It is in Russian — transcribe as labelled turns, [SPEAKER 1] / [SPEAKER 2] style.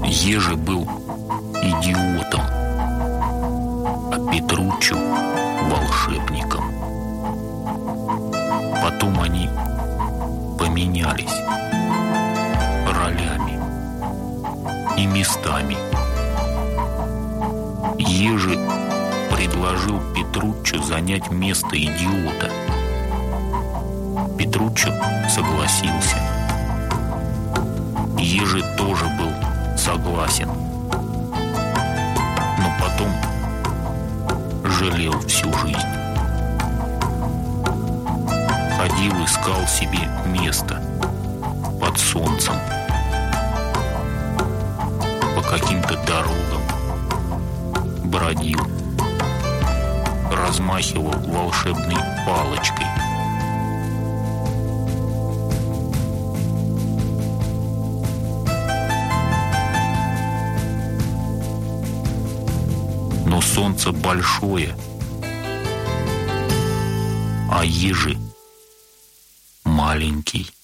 [SPEAKER 1] Ежи был идиотом, а Петруччо волшебником. Потом они поменялись ролями и местами. Ежи предложил Петруччо занять место идиота. Петруччо согласился. Ежи тоже был согласен, но потом жалел всю жизнь. Ходил, искал себе место под солнцем, по каким-то дорогам бродил, размахивал волшебной палочкой. Но солнце большое, а ежи маленький.